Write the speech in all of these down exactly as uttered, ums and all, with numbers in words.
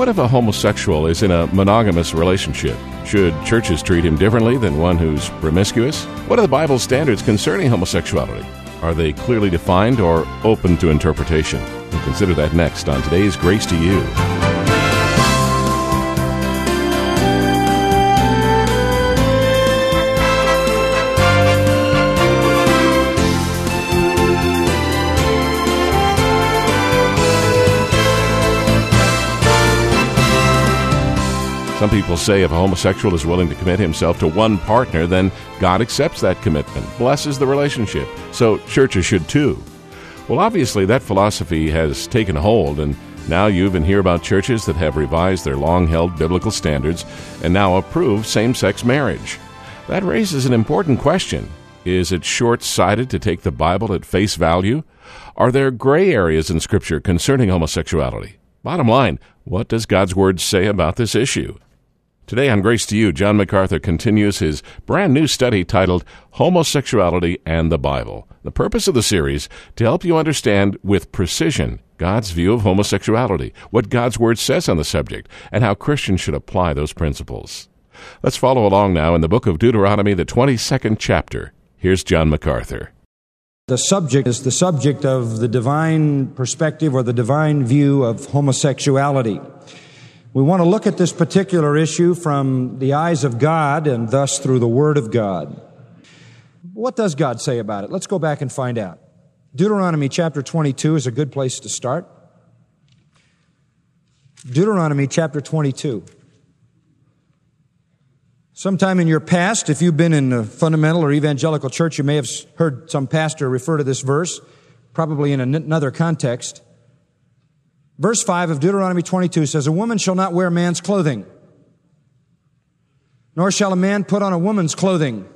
What if a homosexual is in a monogamous relationship? Should churches treat him differently than one who's promiscuous? What are the Bible's standards concerning homosexuality? Are they clearly defined or open to interpretation? We'll consider that next on today's Grace to You. Some people say if a homosexual is willing to commit himself to one partner, then God accepts that commitment, blesses the relationship, so churches should too. Well, obviously that philosophy has taken hold, and now you even hear about churches that have revised their long-held biblical standards and now approve same-sex marriage. That raises an important question. Is it short-sighted to take the Bible at face value? Are there gray areas in Scripture concerning homosexuality? Bottom line, what does God's Word say about this issue? Today on Grace to You, John MacArthur continues his brand new study titled Homosexuality and the Bible. The purpose of the series, to help you understand with precision God's view of homosexuality, what God's Word says on the subject, and how Christians should apply those principles. Let's follow along now in the book of Deuteronomy, the twenty-second chapter. Here's John MacArthur. The subject is the subject of the divine perspective or the divine view of homosexuality. We want to look at this particular issue from the eyes of God and thus through the Word of God. What does God say about it? Let's go back and find out. Deuteronomy chapter twenty-two is a good place to start. Deuteronomy chapter twenty-two. Sometime in your past, if you've been in a fundamental or evangelical church, you may have heard some pastor refer to this verse, probably in another context. Verse five of Deuteronomy twenty-two says, "A woman shall not wear man's clothing, nor shall a man put on a woman's clothing."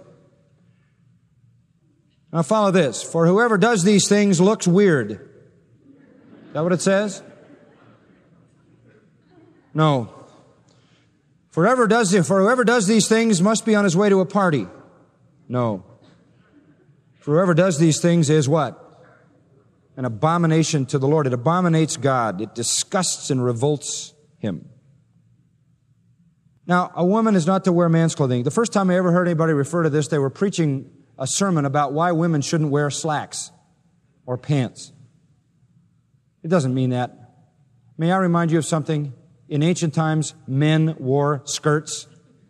Now follow this. "For whoever does these things looks weird." Is that what it says? No. For whoever does, for whoever does these things must be on his way to a party. No. For whoever does these things is what? An abomination to the Lord. It abominates God. It disgusts and revolts Him. Now, a woman is not to wear man's clothing. The first time I ever heard anybody refer to this, they were preaching a sermon about why women shouldn't wear slacks or pants. It doesn't mean that. May I remind you of something? In ancient times, men wore skirts.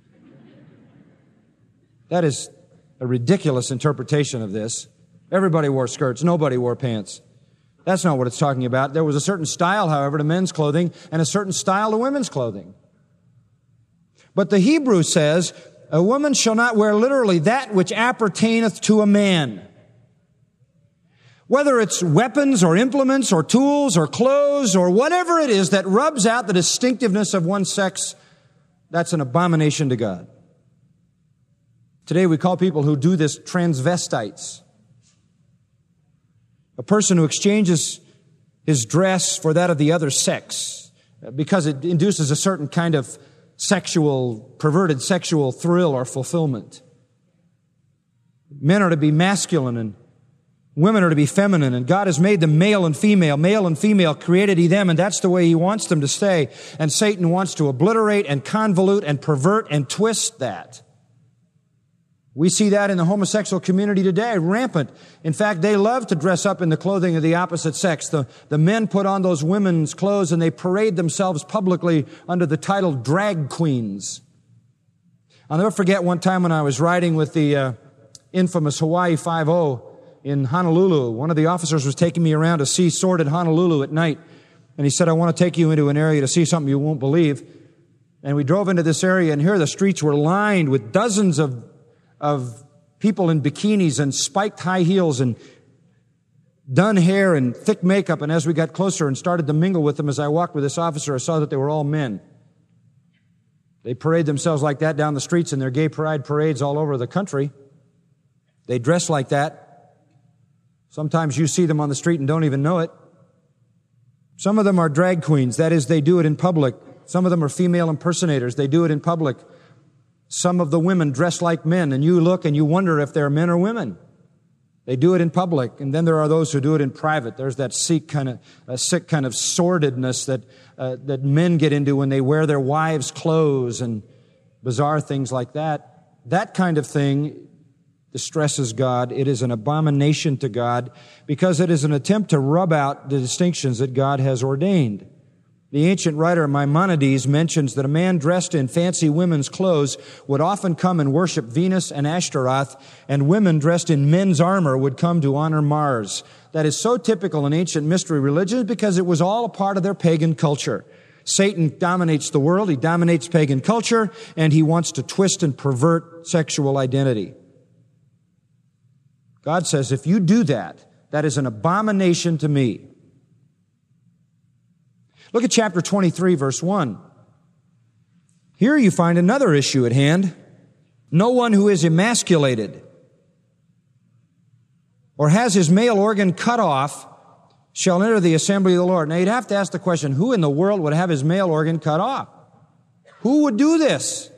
That is a ridiculous interpretation of this. Everybody wore skirts. Nobody wore pants. That's not what it's talking about. There was a certain style, however, to men's clothing and a certain style to women's clothing. But the Hebrew says, "A woman shall not wear literally that which appertaineth to a man." Whether it's weapons or implements or tools or clothes or whatever it is that rubs out the distinctiveness of one sex, that's an abomination to God. Today we call people who do this transvestites. A person who exchanges his dress for that of the other sex because it induces a certain kind of sexual, perverted sexual thrill or fulfillment. Men are to be masculine and women are to be feminine, and God has made them male and female. Male and female created He them, and that's the way He wants them to stay. And Satan wants to obliterate and convolute and pervert and twist that. We see that in the homosexual community today, rampant. In fact, they love to dress up in the clothing of the opposite sex. The, the men put on those women's clothes and they parade themselves publicly under the title drag queens. I'll never forget one time when I was riding with the uh, infamous Hawaii Five-O in Honolulu. One of the officers was taking me around to see sordid Honolulu at night. And he said, "I want to take you into an area to see something you won't believe." And we drove into this area, and here the streets were lined with dozens of of people in bikinis and spiked high heels and done hair and thick makeup. And as we got closer and started to mingle with them, as I walked with this officer, I saw that they were all men. They parade themselves like that down the streets in their gay pride parades all over the country. They dress like that. Sometimes you see them on the street and don't even know it. Some of them are drag queens. That is, they do it in public. Some of them are female impersonators. They do it in public. Some of the women dress like men, and you look and you wonder if they're men or women. They do it in public, and then there are those who do it in private. There's that sick kind of, a sick kind of sordidness that uh, that men get into when they wear their wives' clothes and bizarre things like that. That kind of thing distresses God. It is an abomination to God because it is an attempt to rub out the distinctions that God has ordained. The ancient writer Maimonides mentions that a man dressed in fancy women's clothes would often come and worship Venus and Ashtaroth, and women dressed in men's armor would come to honor Mars. That is so typical in ancient mystery religions because it was all a part of their pagan culture. Satan dominates the world, he dominates pagan culture, and he wants to twist and pervert sexual identity. God says, if you do that, that is an abomination to me. Look at chapter twenty-three, verse one. Here you find another issue at hand. No one who is emasculated or has his male organ cut off shall enter the assembly of the Lord. Now you'd have to ask the question, who in the world would have his male organ cut off? Who would do this?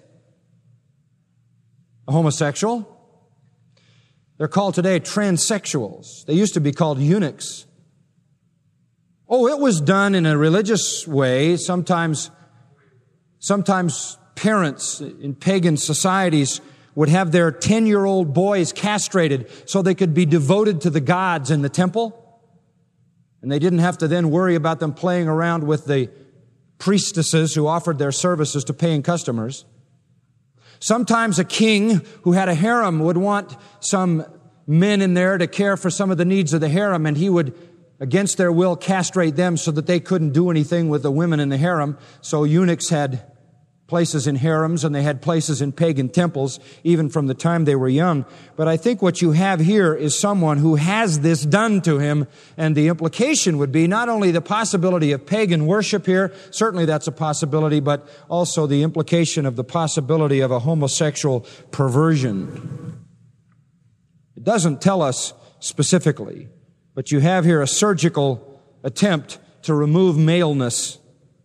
A homosexual? They're called today transsexuals. They used to be called eunuchs. Oh, it was done in a religious way. Sometimes, sometimes parents in pagan societies would have their ten-year-old boys castrated so they could be devoted to the gods in the temple. And they didn't have to then worry about them playing around with the priestesses who offered their services to paying customers. Sometimes a king who had a harem would want some men in there to care for some of the needs of the harem, and he would, against their will, castrate them so that they couldn't do anything with the women in the harem. So eunuchs had places in harems and they had places in pagan temples, even from the time they were young. But I think what you have here is someone who has this done to him, and the implication would be not only the possibility of pagan worship here, certainly that's a possibility, but also the implication of the possibility of a homosexual perversion. It doesn't tell us specifically, but you have here a surgical attempt to remove maleness.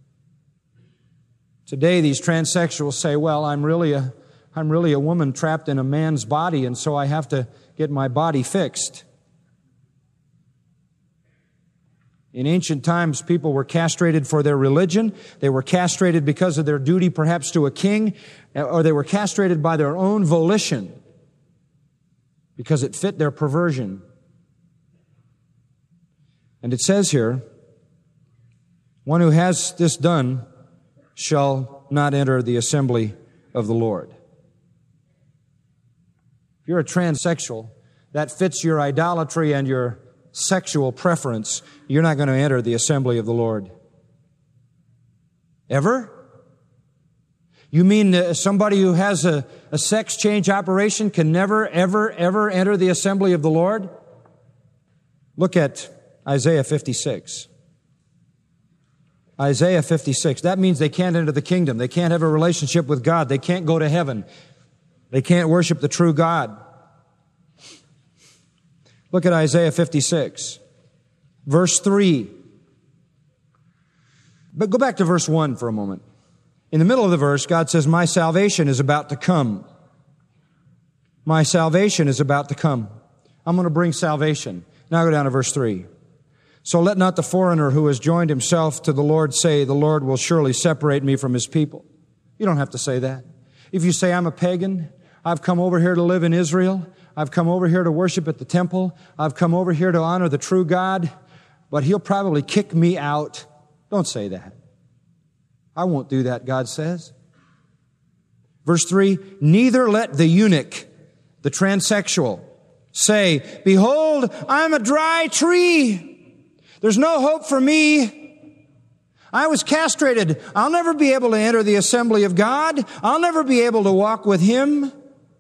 Today, these transsexuals say, well, I'm really a, I'm really a woman trapped in a man's body, and so I have to get my body fixed. In ancient times, people were castrated for their religion. They were castrated because of their duty, perhaps to a king, or they were castrated by their own volition because it fit their perversion. And it says here, one who has this done shall not enter the assembly of the Lord. If you're a transsexual, that fits your idolatry and your sexual preference, you're not going to enter the assembly of the Lord. Ever? You mean uh, somebody who has a, a sex change operation can never, ever, ever enter the assembly of the Lord? Look at Isaiah fifty-six. Isaiah fifty-six. That means they can't enter the kingdom. They can't have a relationship with God. They can't go to heaven. They can't worship the true God. Look at Isaiah fifty-six, verse three. But go back to verse one for a moment. In the middle of the verse, God says, my salvation is about to come. My salvation is about to come. I'm going to bring salvation. Now go down to verse three. So let not the foreigner who has joined himself to the Lord say, the Lord will surely separate me from his people. You don't have to say that. If you say, I'm a pagan, I've come over here to live in Israel, I've come over here to worship at the temple, I've come over here to honor the true God, but he'll probably kick me out. Don't say that. I won't do that, God says. Verse three, neither let the eunuch, the transsexual, say, behold, I'm a dry tree. There's no hope for me. I was castrated. I'll never be able to enter the assembly of God. I'll never be able to walk with him.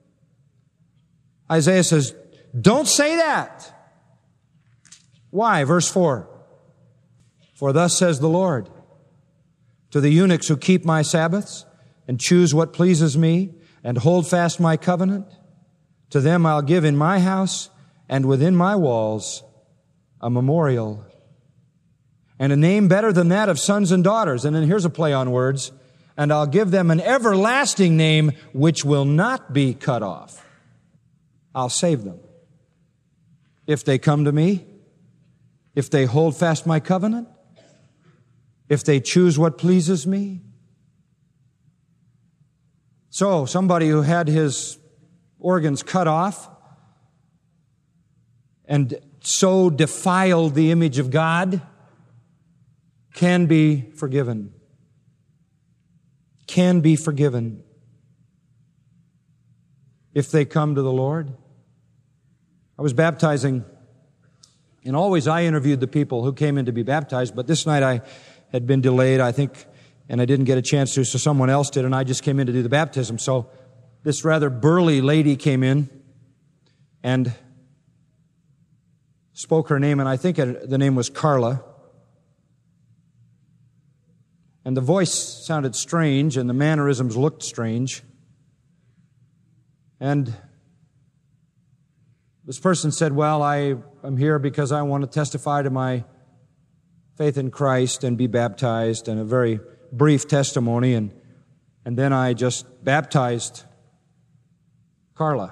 Isaiah says, don't say that. Why? Verse four. For thus says the Lord, to the eunuchs who keep my Sabbaths and choose what pleases me and hold fast my covenant, to them I'll give in my house and within my walls a memorial and a name better than that of sons and daughters. And then here's a play on words. And I'll give them an everlasting name which will not be cut off. I'll save them. if they come to me, if they hold fast my covenant, if they choose what pleases me. So, somebody who had his organs cut off and so defiled the image of God can be forgiven. Can be forgiven if they come to the Lord. I was baptizing, and always I interviewed the people who came in to be baptized, but this night I had been delayed, I think, and I didn't get a chance to, so someone else did, and I just came in to do the baptism. So this rather burly lady came in and spoke her name, and I think the name was Carla. And the voice sounded strange, and the mannerisms looked strange. And this person said, well, I am here because I want to testify to my faith in Christ and be baptized, and a very brief testimony. And, and then I just baptized Carla.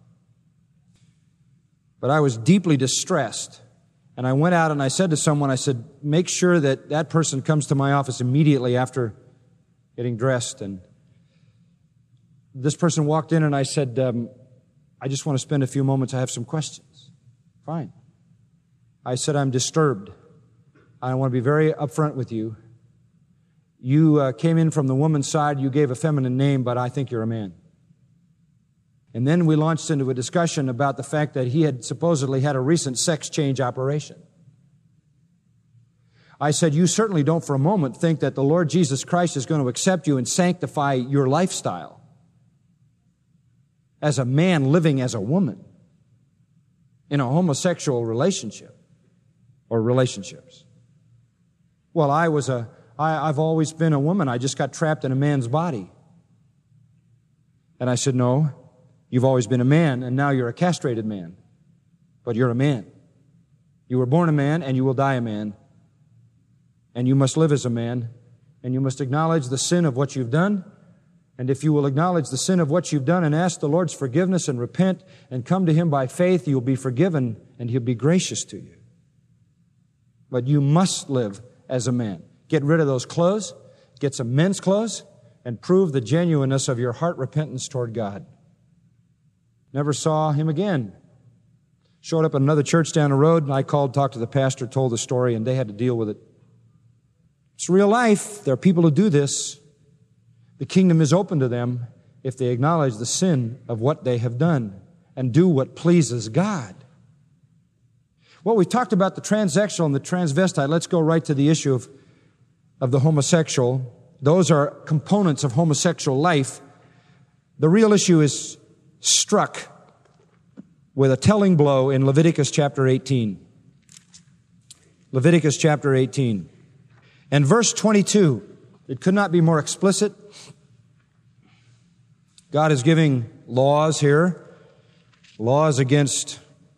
But I was deeply distressed. And I went out and I said to someone, I said, make sure that that person comes to my office immediately after getting dressed. And this person walked in and I said, um, I just want to spend a few moments. I have some questions. Fine. I said, I'm disturbed. I want to be very upfront with you. You uh, came in from the woman's side. You gave a feminine name, but I think you're a man. And then we launched into a discussion about the fact that he had supposedly had a recent sex change operation. I said, you certainly don't for a moment think that the Lord Jesus Christ is going to accept you and sanctify your lifestyle as a man living as a woman in a homosexual relationship or relationships. Well, I was a, I, I've always been a woman. I just got trapped in a man's body. And I said, no. You've always been a man, and now you're a castrated man. But you're a man. You were born a man, and you will die a man. And you must live as a man, and you must acknowledge the sin of what you've done. And if you will acknowledge the sin of what you've done and ask the Lord's forgiveness and repent and come to Him by faith, you'll be forgiven, and He'll be gracious to you. But you must live as a man. Get rid of those clothes, get some men's clothes, and prove the genuineness of your heart repentance toward God. Never saw him again. Showed up at another church down the road, and I called, talked to the pastor, told the story, and they had to deal with it. It's real life. There are people who do this. The kingdom is open to them if they acknowledge the sin of what they have done and do what pleases God. Well, we talked about the transsexual and the transvestite. Let's go right to the issue of, of the homosexual. Those are components of homosexual life. The real issue is struck with a telling blow in Leviticus chapter eighteen. Leviticus chapter eighteen. And verse twenty-two, it could not be more explicit. God is giving laws here, laws against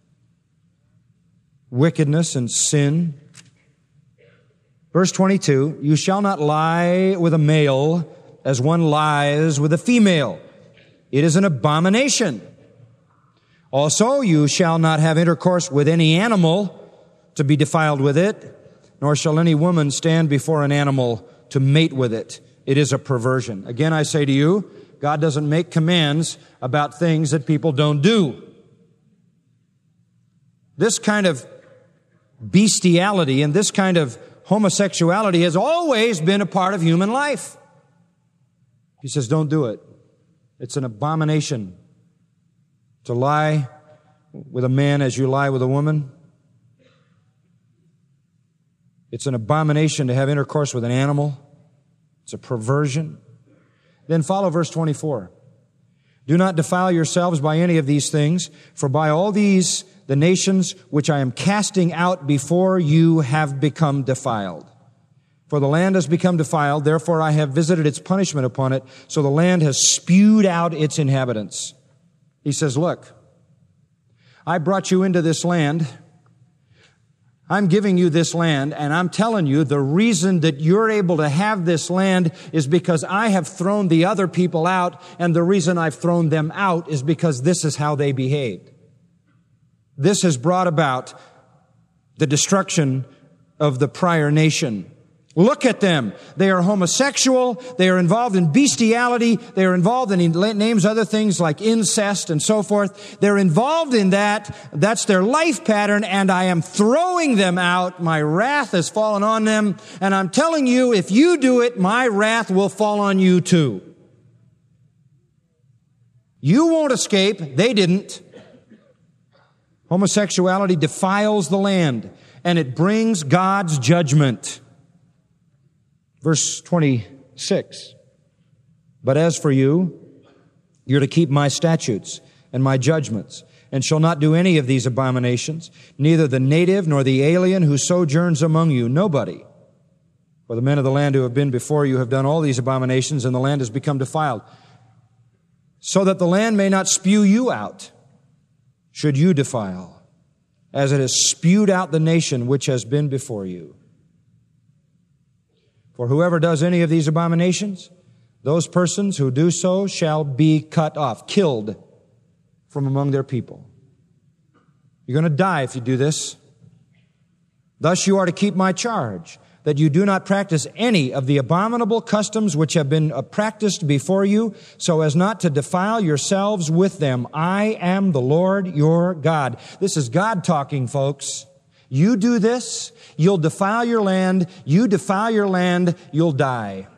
wickedness and sin. Verse twenty-two, you shall not lie with a male as one lies with a female. It is an abomination. Also, you shall not have intercourse with any animal to be defiled with it, nor shall any woman stand before an animal to mate with it. It is a perversion. Again, I say to you, God doesn't make commands about things that people don't do. This kind of bestiality and this kind of homosexuality has always been a part of human life. He says, don't do it. It's an abomination to lie with a man as you lie with a woman. It's an abomination to have intercourse with an animal. It's a perversion. Then follow verse twenty-four. Do not defile yourselves by any of these things, for by all these the nations which I am casting out before you have become defiled. For the land has become defiled, therefore I have visited its punishment upon it, so the land has spewed out its inhabitants. He says, look, I brought you into this land. I'm giving you this land, and I'm telling you the reason that you're able to have this land is because I have thrown the other people out, and the reason I've thrown them out is because this is how they behaved. this has brought about the destruction of the prior nation. Look at them. They are homosexual. They are involved in bestiality. They are involved in, he names other things like incest and so forth. They're involved in that. That's their life pattern, and I am throwing them out. My wrath has fallen on them, and I'm telling you, if you do it, my wrath will fall on you too. You won't escape. They didn't. Homosexuality defiles the land, and it brings God's judgment. Verse twenty-six, but as for you, you're to keep my statutes and my judgments, and shall not do any of these abominations, neither the native nor the alien who sojourns among you, nobody. For the men of the land who have been before you have done all these abominations, and the land has become defiled, so that the land may not spew you out, should you defile, as it has spewed out the nation which has been before you. For whoever does any of these abominations, those persons who do so shall be cut off, killed from among their people. You're going to die if you do this. Thus you are to keep my charge, that you do not practice any of the abominable customs which have been practiced before you, so as not to defile yourselves with them. I am the Lord your God. This is God talking, folks. You do this, you'll defile your land. You defile your land, you'll die.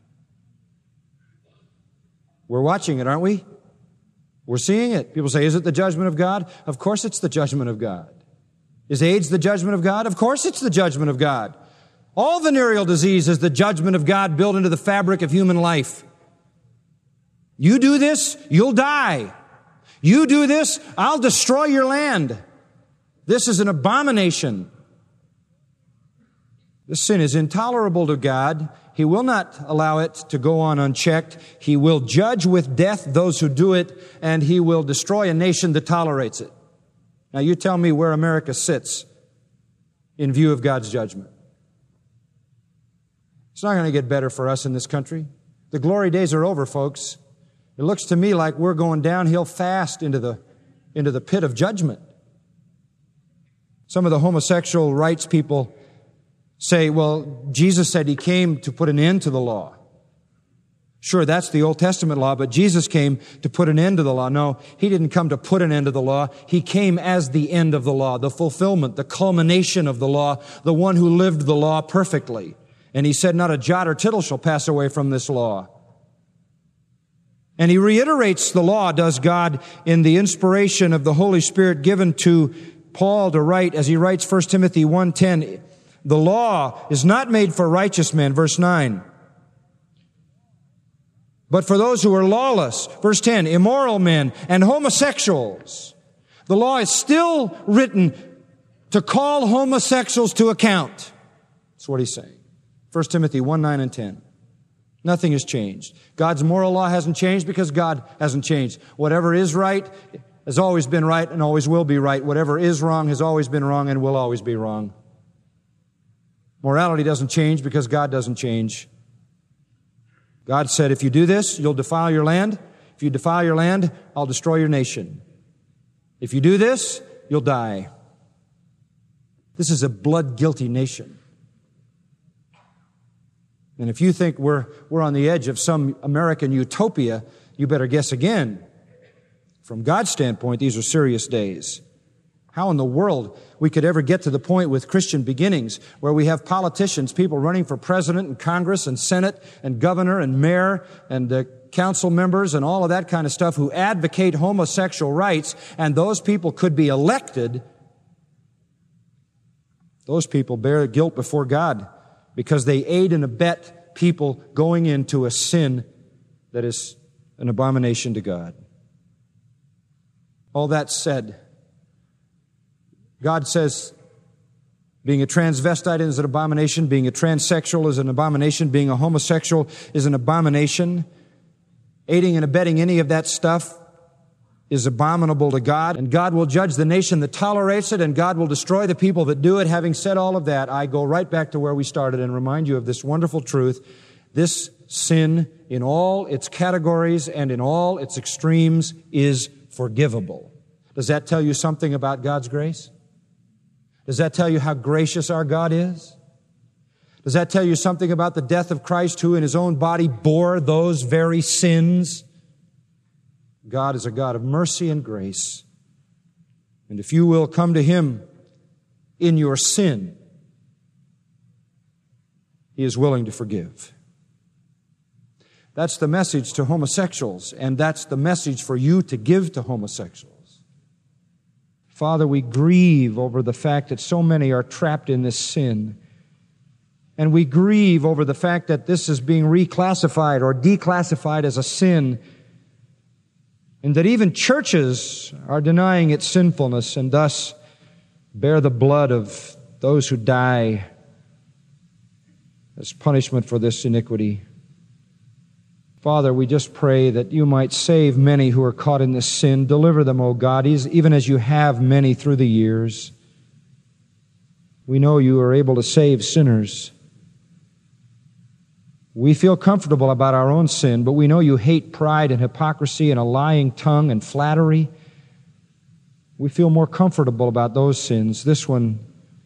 We're watching it, aren't we? We're seeing it. People say, is it the judgment of God? Of course it's the judgment of God. Is AIDS the judgment of God? Of course it's the judgment of God. All venereal disease is the judgment of God built into the fabric of human life. You do this, you'll die. You do this, I'll destroy your land. This is an abomination. This sin is intolerable to God. He will not allow it to go on unchecked. He will judge with death those who do it, and He will destroy a nation that tolerates it. Now you tell me where America sits in view of God's judgment. It's not going to get better for us in this country. The glory days are over, folks. It looks to me like we're going downhill fast into the, into the pit of judgment. Some of the homosexual rights people say, well, Jesus said He came to put an end to the law. Sure, that's the Old Testament law, but Jesus came to put an end to the law. No, He didn't come to put an end to the law. He came as the end of the law, the fulfillment, the culmination of the law, the one who lived the law perfectly. And He said, not a jot or tittle shall pass away from this law. And He reiterates the law, does God, in the inspiration of the Holy Spirit given to Paul to write, as he writes First Timothy one ten, the law is not made for righteous men, verse nine, but for those who are lawless, verse ten, immoral men and homosexuals. The law is still written to call homosexuals to account. That's what he's saying. First Timothy one nine and ten. Nothing has changed. God's moral law hasn't changed because God hasn't changed. Whatever is right has always been right and always will be right. Whatever is wrong has always been wrong and will always be wrong. Morality doesn't change because God doesn't change. God said, if you do this, you'll defile your land. If you defile your land, I'll destroy your nation. If you do this, you'll die. This is a blood-guilty nation. And if you think we're, we're on the edge of some American utopia, you better guess again. From God's standpoint, these are serious days. How in the world we could ever get to the point with Christian beginnings where we have politicians, people running for president and Congress and Senate and governor and mayor and uh, council members and all of that kind of stuff who advocate homosexual rights, and those people could be elected. Those people bear guilt before God because they aid and abet people going into a sin that is an abomination to God. All that said, God says being a transvestite is an abomination, being a transsexual is an abomination, being a homosexual is an abomination. Aiding and abetting any of that stuff is abominable to God, and God will judge the nation that tolerates it, and God will destroy the people that do it. Having said all of that, I go right back to where we started and remind you of this wonderful truth. This sin, in all its categories and in all its extremes, is forgivable. Does that tell you something about God's grace? Does that tell you how gracious our God is? Does that tell you something about the death of Christ, who in His own body bore those very sins? God is a God of mercy and grace. And if you will come to Him in your sin, He is willing to forgive. That's the message to homosexuals, and that's the message for you to give to homosexuals. Father, we grieve over the fact that so many are trapped in this sin. And we grieve over the fact that this is being reclassified or declassified as a sin, and that even churches are denying its sinfulness and thus bear the blood of those who die as punishment for this iniquity. Father, we just pray that You might save many who are caught in this sin. Deliver them, O God, even as You have many through the years. We know You are able to save sinners. We feel comfortable about our own sin, but we know You hate pride and hypocrisy and a lying tongue and flattery. We feel more comfortable about those sins. This one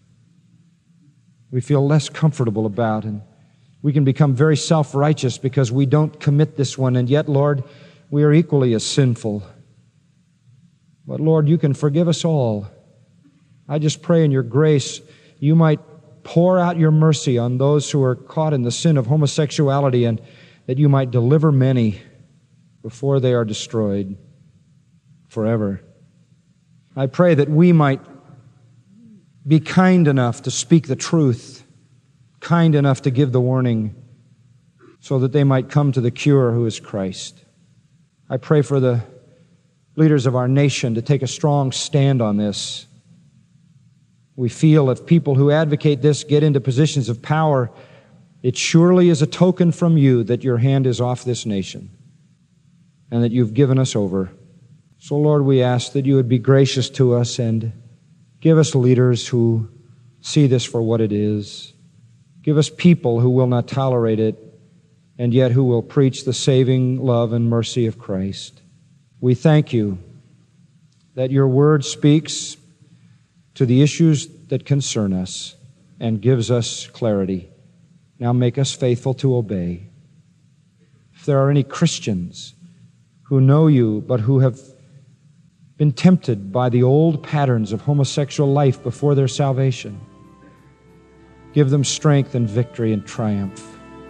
we feel less comfortable about, and we can become very self-righteous because we don't commit this one, and yet, Lord, we are equally as sinful. But, Lord, You can forgive us all. I just pray in Your grace You might pour out Your mercy on those who are caught in the sin of homosexuality, and that You might deliver many before they are destroyed forever. I pray that we might be kind enough to speak the truth, kind enough to give the warning, so that they might come to the cure, who is Christ. I pray for the leaders of our nation to take a strong stand on this. We feel if people who advocate this get into positions of power, it surely is a token from You that Your hand is off this nation and that You've given us over. So, Lord, we ask that You would be gracious to us and give us leaders who see this for what it is. Give us people who will not tolerate it, and yet who will preach the saving love and mercy of Christ. We thank You that Your Word speaks to the issues that concern us and gives us clarity. Now make us faithful to obey. If there are any Christians who know You but who have been tempted by the old patterns of homosexual life before their salvation, give them strength and victory and triumph.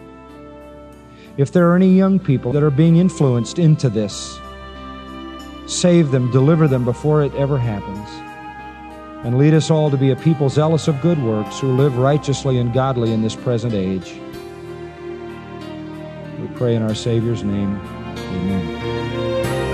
If there are any young people that are being influenced into this, save them, deliver them before it ever happens, and lead us all to be a people zealous of good works who live righteously and godly in this present age. We pray in our Savior's name. Amen.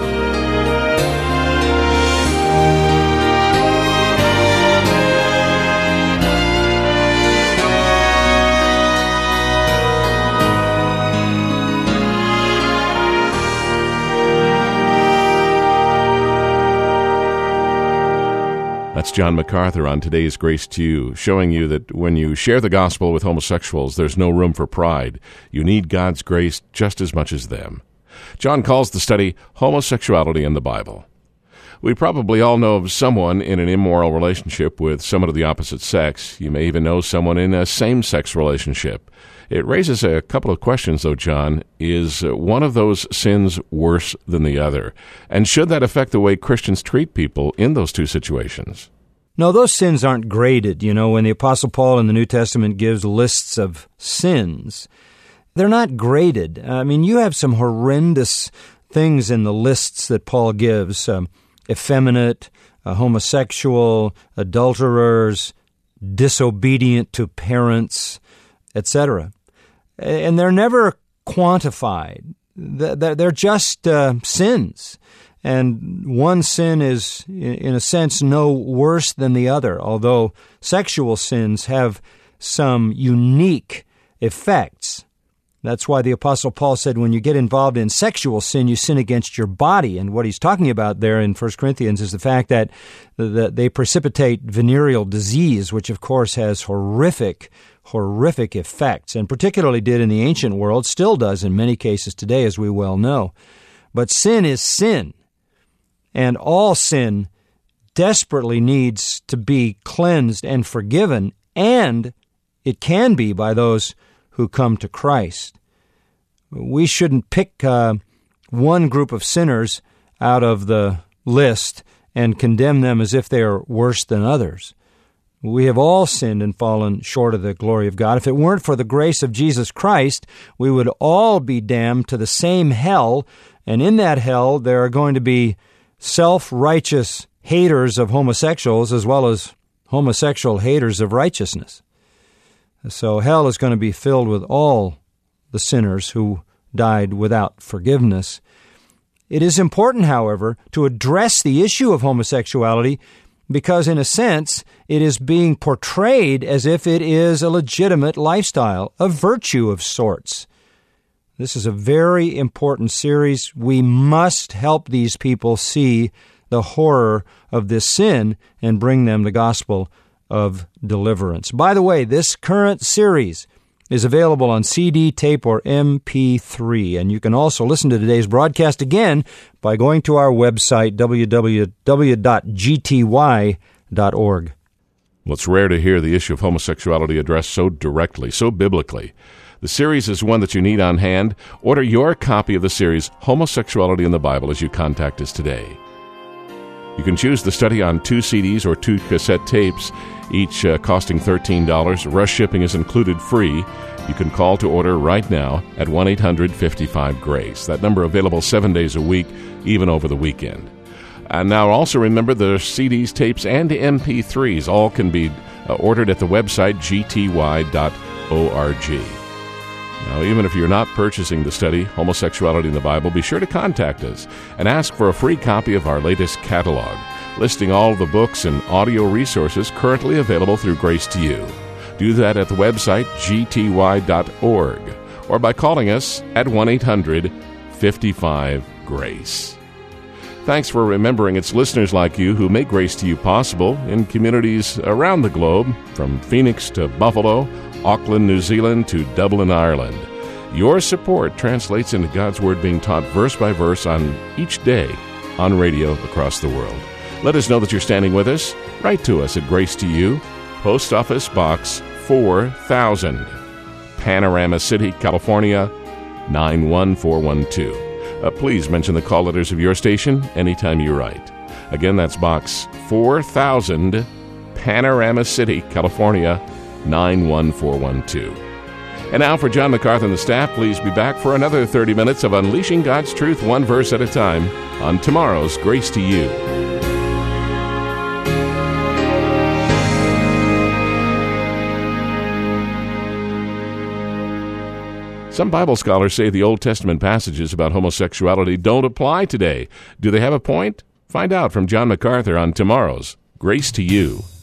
That's John MacArthur on today's Grace to You, showing you that when you share the gospel with homosexuals, there's no room for pride. You need God's grace just as much as them. John calls the study Homosexuality in the Bible. We probably all know of someone in an immoral relationship with someone of the opposite sex. You may even know someone in a same-sex relationship. It raises a couple of questions, though, John. Is one of those sins worse than the other? And should that affect the way Christians treat people in those two situations? No, those sins aren't graded. You know, when the Apostle Paul in the New Testament gives lists of sins, they're not graded. I mean, you have some horrendous things in the lists that Paul gives. Um, effeminate, uh, homosexual, adulterers, disobedient to parents, et cetera. And they're never quantified. They're just uh, sins. And one sin is, in a sense, no worse than the other, although sexual sins have some unique effects. That's why the Apostle Paul said when you get involved in sexual sin, you sin against your body. And what he's talking about there in First Corinthians is the fact that they precipitate venereal disease, which, of course, has horrific, horrific effects, and particularly did in the ancient world, still does in many cases today, as we well know. But sin is sin. And all sin desperately needs to be cleansed and forgiven, and it can be by those who come to Christ. We shouldn't pick uh, one group of sinners out of the list and condemn them as if they are worse than others. We have all sinned and fallen short of the glory of God. If it weren't for the grace of Jesus Christ, we would all be damned to the same hell, and in that hell there are going to be self-righteous haters of homosexuals as well as homosexual haters of righteousness. So hell is going to be filled with all the sinners who died without forgiveness. It is important, however, to address the issue of homosexuality because, in a sense, it is being portrayed as if it is a legitimate lifestyle, a virtue of sorts. This is a very important series. We must help these people see the horror of this sin and bring them the gospel of deliverance. By the way, this current series is available on C D, tape, or M P three, and you can also listen to today's broadcast again by going to our website, w w w dot g t y dot org. Well, it's rare to hear the issue of homosexuality addressed so directly, so biblically. The series is one that you need on hand. Order your copy of the series, Homosexuality in the Bible, as you contact us today. You can choose the study on two C Ds or two cassette tapes, each uh, costing thirteen dollars. Rush shipping is included free. You can call to order right now at one eight hundred fifty-five GRACE. That number available seven days a week, even over the weekend. And now also remember the C Ds, tapes, and M P threes all can be uh, ordered at the website g t y dot org. Now, even if you're not purchasing the study, Homosexuality in the Bible, be sure to contact us and ask for a free copy of our latest catalog, listing all of the books and audio resources currently available through Grace to You. Do that at the website g t y dot org or by calling us at one eight hundred fifty-five GRACE. Thanks for remembering it's listeners like you who make Grace to You possible in communities around the globe, from Phoenix to Buffalo, Auckland, New Zealand to Dublin, Ireland. Your support translates into God's Word being taught verse by verse on each day on radio across the world. Let us know that you're standing with us. Write to us at Grace to You, Post Office Box four thousand, Panorama City, California, nine one four one two. Uh, please mention the call letters of your station anytime you write. Again, that's Box four thousand, Panorama City, California, nine one four one two. And now for John MacArthur and the staff, please be back for another thirty minutes of unleashing God's truth one verse at a time on tomorrow's Grace to You. Some Bible scholars say the Old Testament passages about homosexuality don't apply today. Do they have a point? Find out from John MacArthur on tomorrow's Grace to You.